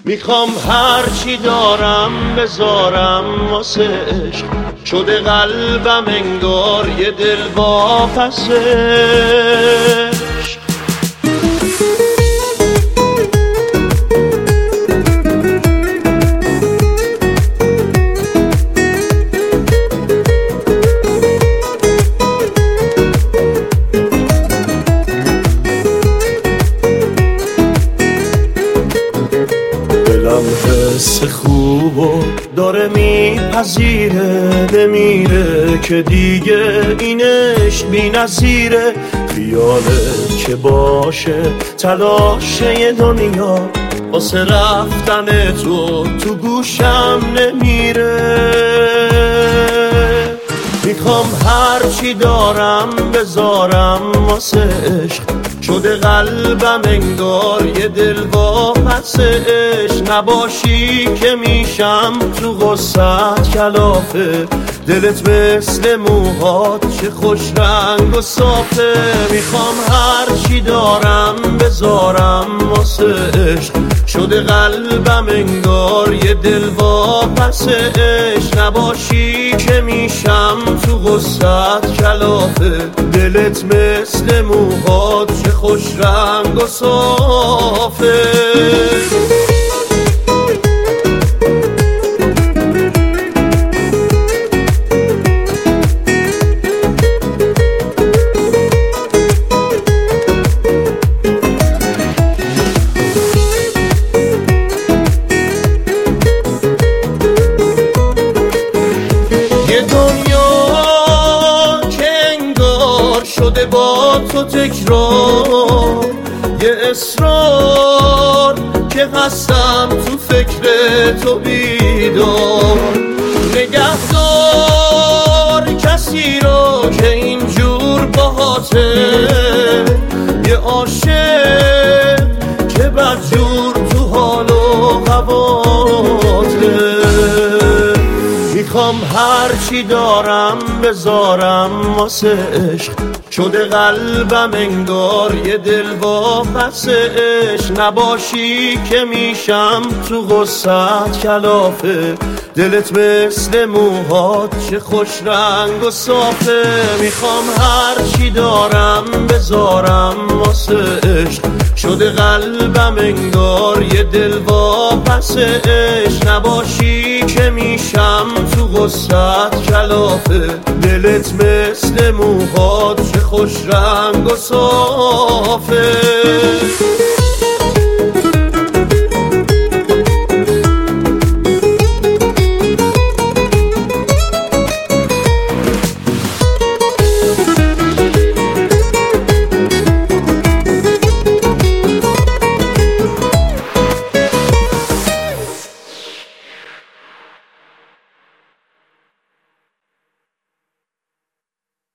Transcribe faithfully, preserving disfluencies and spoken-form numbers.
میخوام هرچی دارم بذارم واسه عشق، شده قلبم انگار یه دل واپس عشق. دلم حس خوبو داره میپذیره، نمیره که دیگه این عشق بی نظیره. خیاله که باشه تلاشه دنیا، واسه رفتن تو تو گوشم نمیره. میخوام هرچی دارم بذارم واسه عشق، شده قلبم انگار یه دل واپس عشق. نباشی که میشم تو غصت کلافه، دلت مثل موهات چه خوش رنگ و صافه. میخوام هرچی دارم بذارم واسه عشق، شده قلبم انگار یه دل واپس عشق. نباشی که میشم تو غصت کلافه، دلت مثل موهات چه خوش رنگ و صافه. یه دنیا که انگار شده با تو تکرار، یه اصرار که هستم تو فکر تو بیدار. نگهدار کسی رو که اینجور باهاته، یه عاشق که بدجور تو حال و هواته. میخوام هرچی دارم بذارم واسه عشق، شده قلبم انگار یه دل واپس عشق. نباشی که میشم تو غصت کلافه، دلت مثل موهات چه خوش رنگ و صافه. میخوام هرچی دارم بذارم واسه عشق، شده قلبم انگار یه دل واپس عشق. نباشی که میشم تو غصت کلافه، دلت مثل موهات چه خوش رنگ و صافه.